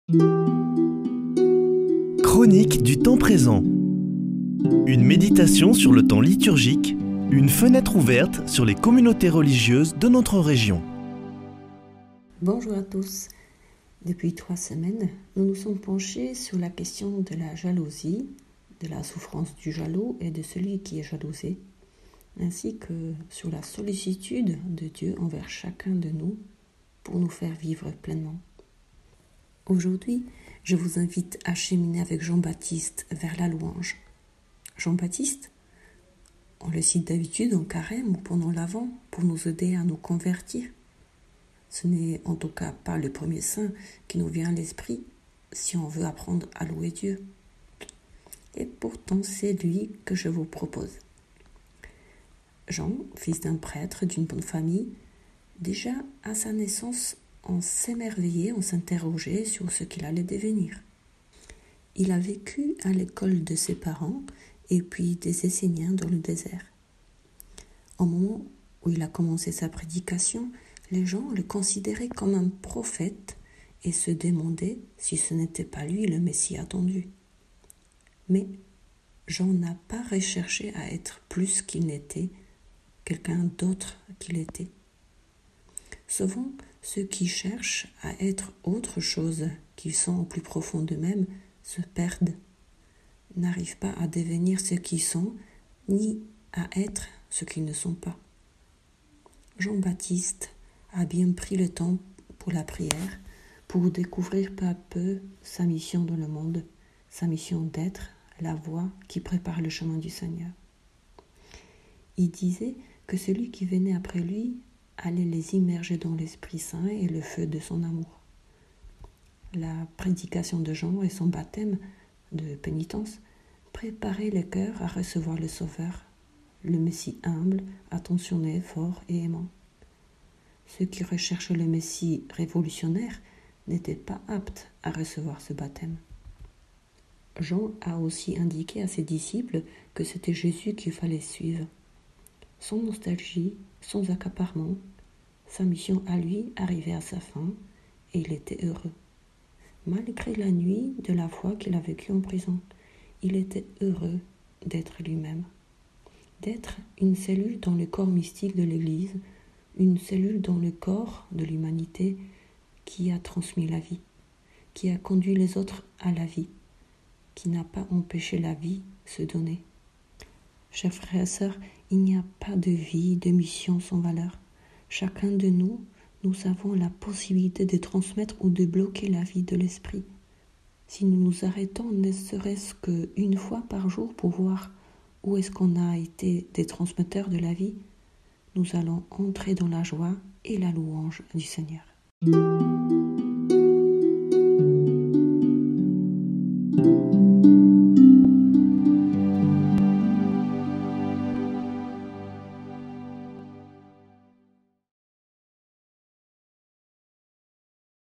Chronique du temps présent. Une méditation sur le temps liturgique, une fenêtre ouverte sur les communautés religieuses de notre région. Bonjour à tous. Depuis 3 semaines, nous nous sommes penchés sur la question de la jalousie, de la souffrance du jaloux et de celui qui est jalousé, ainsi que sur la sollicitude de Dieu envers chacun de nous pour nous faire vivre pleinement. Aujourd'hui, je vous invite à cheminer avec Jean-Baptiste vers la louange. Jean-Baptiste, on le cite d'habitude en carême ou pendant l'Avent pour nous aider à nous convertir. Ce n'est en tout cas pas le premier saint qui nous vient à l'esprit si on veut apprendre à louer Dieu. Et pourtant, c'est lui que je vous propose. Jean, fils d'un prêtre d'une bonne famille, déjà à sa naissance, on s'émerveillait, on s'interrogeait sur ce qu'il allait devenir. Il a vécu à l'école de ses parents et puis des Esséniens dans le désert. Au moment où il a commencé sa prédication, les gens le considéraient comme un prophète et se demandaient si ce n'était pas lui le Messie attendu. Mais Jean n'a pas recherché à être plus qu'il n'était, quelqu'un d'autre qu'il était. Souvent, ceux qui cherchent à être autre chose qu'ils sont au plus profond d'eux-mêmes se perdent, n'arrivent pas à devenir ce qu'ils sont, ni à être ce qu'ils ne sont pas. Jean-Baptiste a bien pris le temps pour la prière, pour découvrir peu à peu sa mission dans le monde, sa mission d'être la voie qui prépare le chemin du Seigneur. Il disait que celui qui venait après lui allait les immerger dans l'Esprit Saint et le feu de son amour. La prédication de Jean et son baptême de pénitence préparaient les cœurs à recevoir le Sauveur, le Messie humble, attentionné, fort et aimant. Ceux qui recherchent le Messie révolutionnaire n'étaient pas aptes à recevoir ce baptême. Jean a aussi indiqué à ses disciples que c'était Jésus qu'il fallait suivre. Sans nostalgie, sans accaparement, sa mission à lui arrivait à sa fin et il était heureux. Malgré la nuit de la foi qu'il a vécue en prison, il était heureux d'être lui-même, d'être une cellule dans le corps mystique de l'Église, une cellule dans le corps de l'humanité qui a transmis la vie, qui a conduit les autres à la vie, qui n'a pas empêché la vie de se donner. Chers frères et sœurs, il n'y a pas de vie, de mission sans valeur. Chacun de nous, nous avons la possibilité de transmettre ou de bloquer la vie de l'esprit. Si nous nous arrêtons ne serait-ce qu'une fois par jour pour voir où est-ce qu'on a été des transmetteurs de la vie, nous allons entrer dans la joie et la louange du Seigneur.